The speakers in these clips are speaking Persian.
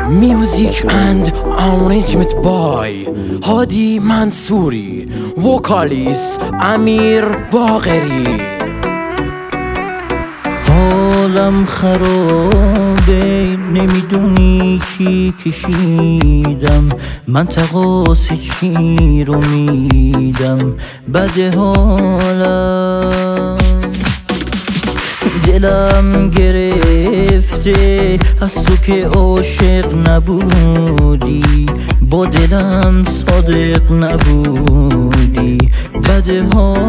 Music and arrangement by هادی منصوری، وکالیست امیر باقری. حالم خرابه، نمیدونی کی کشیدم، من تقاص چی رو میدم، بده حالم، دلم گرفته از تو که عاشق نبودی، با دلم صادق نبودی، بده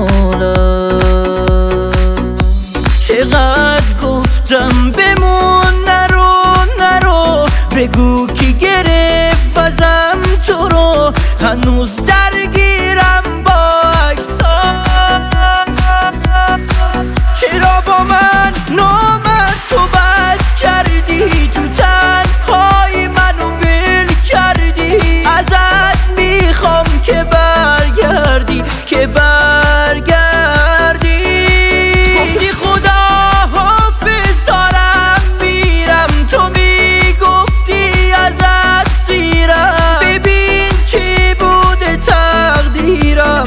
حالم. چقدر گفتم بمون، نرو بگو کی گرفت ازم تو رو، هنوز درگیرم با عکسات. چرا با من نامرد تو بد کردی، تو تنهایی منو ول کردی، ازت میخوام که برگردی، که برگردی. گفتی خدا حافظ دارم میرم، تو میگفتی ازت سیرم، ببین چی بوده تقدیرم.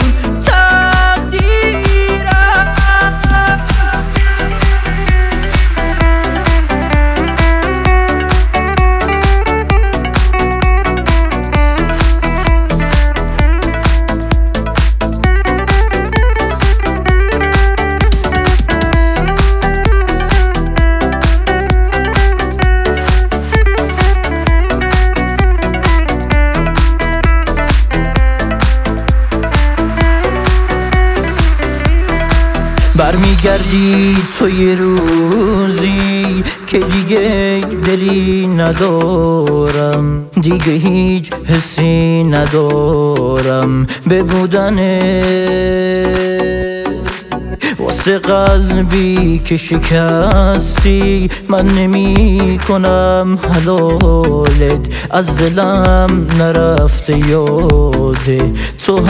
برمیگردی تو یه روزی که دیگه دلی ندارم، دیگه هیچ حسی ندارم به بودنت. واسه قلبی که شکستی من نمی کنم حلالت، از دلم نرفته یاده تو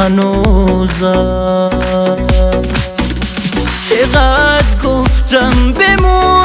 هنوزم. چقدر گفتم بمون،